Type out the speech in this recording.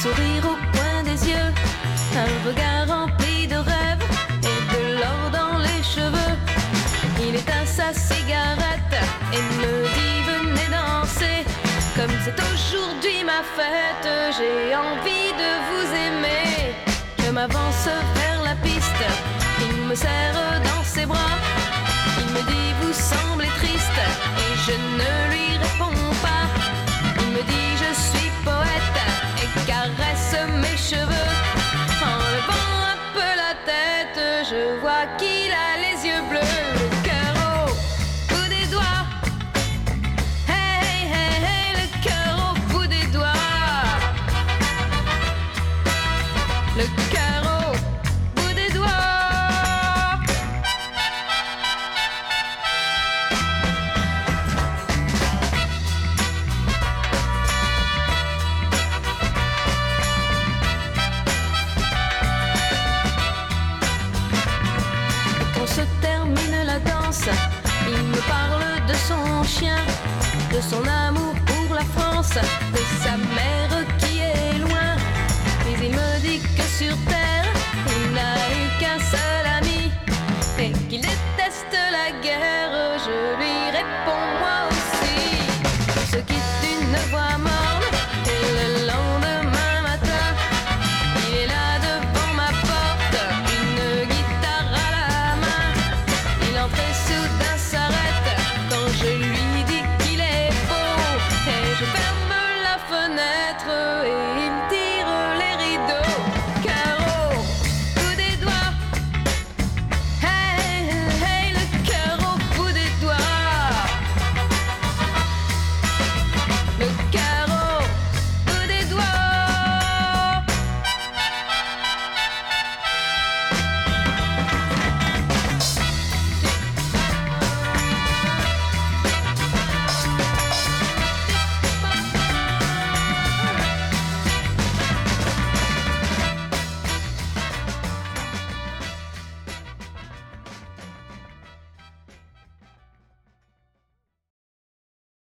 sourire au coin des yeux, un regard rempli de rêves et de l'or dans les cheveux. Il éteint sa cigarette et me dit venez danser. Comme c'est aujourd'hui ma fête, j'ai envie de vous aimer. Je m'avance vers la piste, il me serre dans ses bras. Il me dit vous semblez triste et je ne lui réponds pas. Il me dit je suis poète et caresse mes cheveux. En levant un peu la tête, je vois qu'il a les yeux bleus. Le cœur au bout des doigts. Hey, hey, hey, le cœur au bout des doigts. Le cœur au bout des doigts. Quand se termine la danse, il me parle de son chien, de son amour pour la France, de sa mère qui est loin. Mais il me dit que sur terre